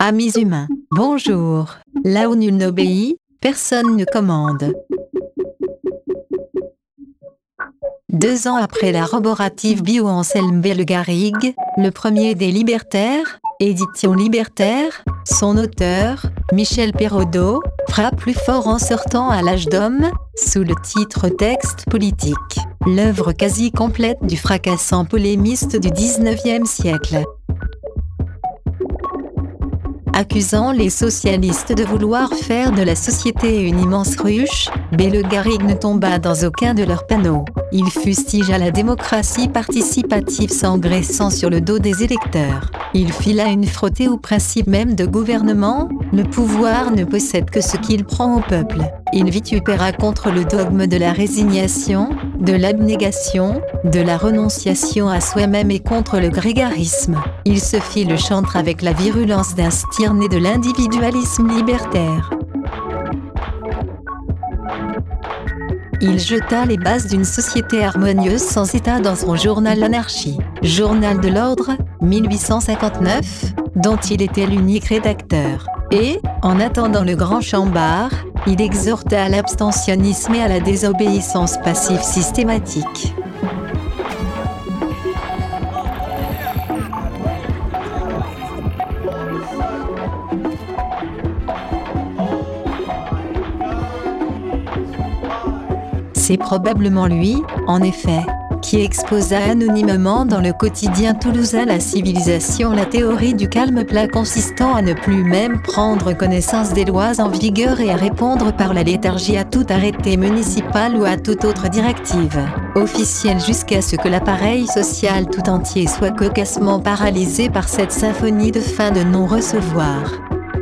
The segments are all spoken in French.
Amis humains, bonjour. Là où nul n'obéit, personne ne commande. 2 ans après la roborative bio Anselme Bellegarrigue, le premier des libertaires, édition libertaire, son auteur, Michel Perraudot, frappe plus fort en sortant à l'âge d'homme, sous le titre Texte politique, l'œuvre quasi complète du fracassant polémiste du XIXe siècle. Accusant les socialistes de vouloir faire de la société une immense ruche, Bellegarrigue ne tomba dans aucun de leurs panneaux. Il fustigea la démocratie participative s'engraissant sur le dos des électeurs. Il fila une frottée au principe même de gouvernement, le pouvoir ne possède que ce qu'il prend au peuple. Il vitupéra contre le dogme de la résignation, de l'abnégation, de la renonciation à soi-même et contre le grégarisme. Il se fit le chantre avec la virulence d'un stirné né de l'individualisme libertaire. Il jeta les bases d'une société harmonieuse sans État dans son journal L'Anarchie, journal de l'ordre, 1859, dont il était l'unique rédacteur. Et, en attendant le grand Chambard, il exhorta à l'abstentionnisme et à la désobéissance passive systématique. C'est probablement lui, en effet, qui exposa anonymement dans le quotidien toulousain La Civilisation la théorie du calme plat consistant à ne plus même prendre connaissance des lois en vigueur et à répondre par la léthargie à tout arrêté municipal ou à toute autre directive officielle jusqu'à ce que l'appareil social tout entier soit cocassement paralysé par cette symphonie de fin de non-recevoir.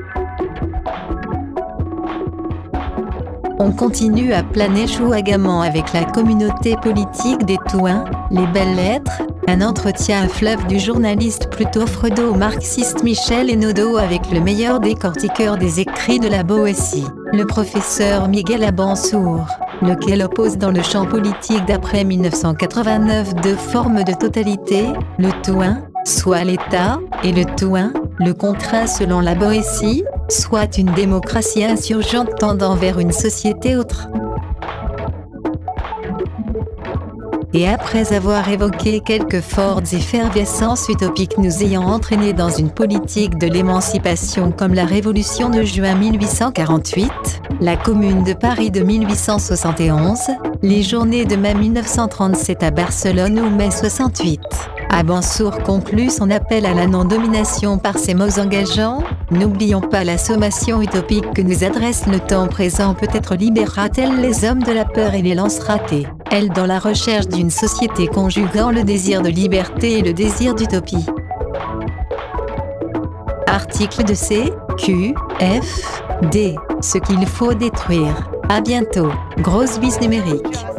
On continue à planer chouagamment avec la communauté politique des Touins, les belles lettres, un entretien à fleuve du journaliste plutôt freudo-marxiste Michel Hénaudot avec le meilleur décortiqueur des écrits de la Boétie, le professeur Miguel Abansour, lequel oppose dans le champ politique d'après 1989 deux formes de totalité, le Touin, soit l'État, et le Touin, le contraint selon la Boétie, soit une démocratie insurgente tendant vers une société autre. Et après avoir évoqué quelques fortes effervescences utopiques nous ayant entraînés dans une politique de l'émancipation comme la Révolution de juin 1848, la Commune de Paris de 1871, les Journées de mai 1937 à Barcelone ou mai 68, Abansour conclut son appel à la non-domination par ces mots engageants. N'oublions pas la sommation utopique que nous adresse le temps présent. Peut-être libérera-t-elle les hommes de la peur et les lancera-t-elle, elle, dans la recherche d'une société conjuguant le désir de liberté et le désir d'utopie. Article de C, Q, F, D. Ce qu'il faut détruire. À bientôt. Grosse bise numérique.